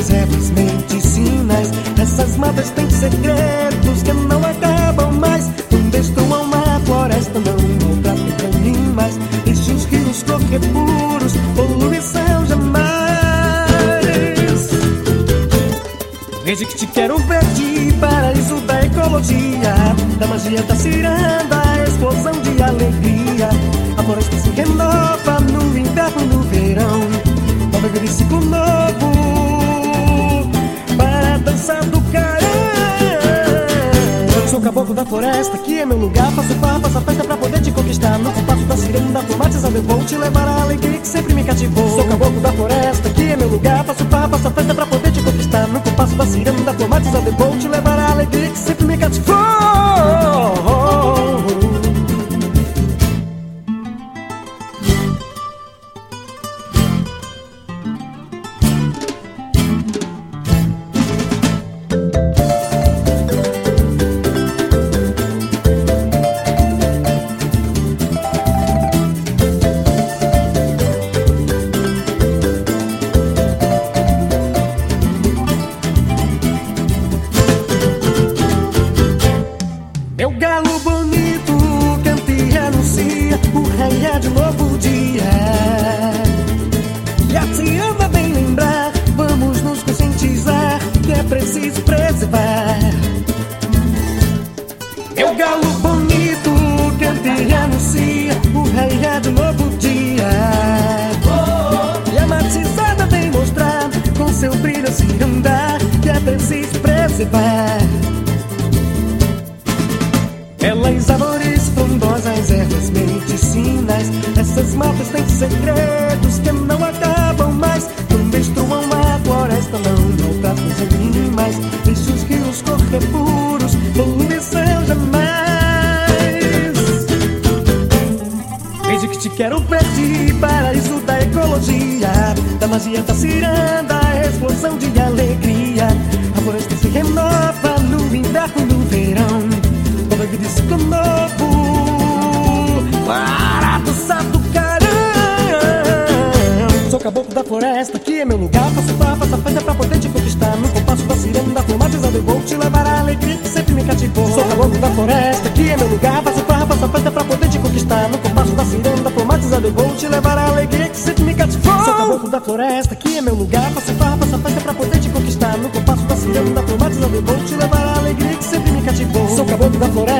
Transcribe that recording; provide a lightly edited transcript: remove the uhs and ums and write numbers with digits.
frondosas ervas medicinais. Essas matas têm segredos que não acabam mais. Não destruam a floresta, não maltratem animais. Deixe os rios correr puros, poluição jamais. Desde que te quero verde, paraíso da ecologia, da magia da ciranda, explosão de alegria. A floresta se renova no inverno, no verão. Nova vida e ciclo novo para dançar do carão. Sou caboclo da floresta, aqui é meu lugar. Faço farra, faço a festa pra poder te conquistar. No compasso da ciranda, formatizado eu vou te levar a alegria que sempre me cativou. Sou caboclo da floresta, aqui é meu lugar. Faço farra, faço a festa pra poder te conquistar. No compasso da ciranda, formatizado eu vou te levar a alegria que sempre me cativou. Meu galo bonito canta e anuncia o raiar de novo dia. E a ciranda vem lembrar, vamos nos conscientizar que é preciso preservar. Meu galo bonito canta e anuncia o raiar de novo dia. E a matizada vem mostrar com seu brilho a ciranda que é preciso preservar. Belas árvores frondosas, ervas medicinais. Essas matas têm segredos que não acabam mais. Não destruam a floresta, não maltratem os animais. Deixe os rios correr puros, poluição jamais. Desde que te quero verde, paraíso da ecologia, da magia da ciranda, explosão de alegria. A floresta se renova no inverno, no verão. Nova vida e ciclo novo para dançar do carão. Sou caboclo da floresta, aqui é meu lugar. Faço farra, faço a festa pra poder te conquistar. No compasso da ciranda, formatizado eu vou te levar a alegria que sempre me cativou. Sou caboclo da floresta, aqui é meu lugar. Faço farra, faço a festa pra poder te conquistar. No compasso da ciranda, formatizado eu vou te levar a alegria que sempre me cativou. Sou caboclo da floresta, aqui é meu lugar. Faço farra, faço a festa pra poder te conquistar. No compasso da ciranda, formatizado eu vou te levar a alegria que sempre me cativou. Sou caboclo da floresta.